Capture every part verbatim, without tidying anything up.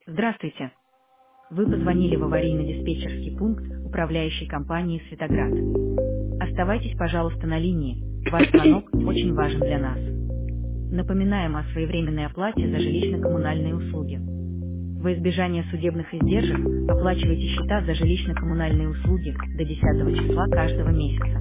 Здравствуйте. Вы позвонили в аварийно-диспетчерский пункт управляющей компании «Светоград». Оставайтесь, пожалуйста, на линии. Ваш звонок очень важен для нас. Напоминаем о своевременной оплате за жилищно-коммунальные услуги. Во избежание судебных издержек оплачивайте счета за жилищно-коммунальные услуги до десятого числа каждого месяца.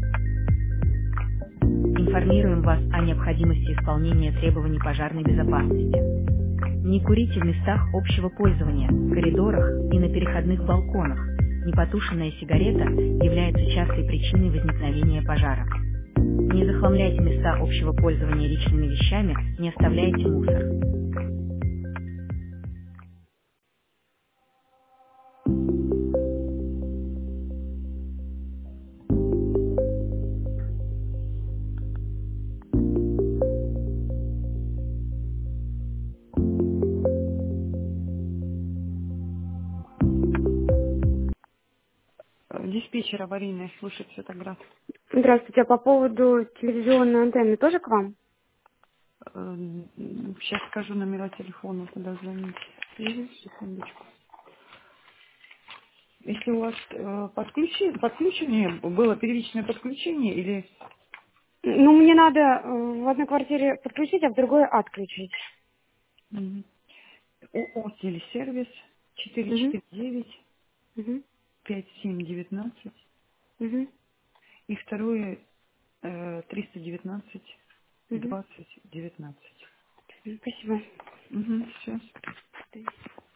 Информируем вас о необходимости исполнения требований пожарной безопасности. Не курите в местах общего пользования, коридорах и на переходных балконах. Непотушенная сигарета является частой причиной возникновения пожара. Не захламляйте места общего пользования личными вещами, не оставляйте мусор. Диспетчер аварийный, слушает Светоград. Здравствуйте. А по поводу телевизионной антенны тоже к вам? Сейчас скажу номера телефона, куда звонить. Мгм. Секундочку. Если у вас э, подключи- подключение, было первичное подключение или Ну, мне надо э, в одной квартире подключить, а в другой отключить. м, ООО «Телесервис» Угу. четыреста четырнадцать девять Угу. пять семь девятнадцать Угу. и второе э, триста девятнадцать Угу. двадцать девятнадцать. Спасибо. Угу, сейчас.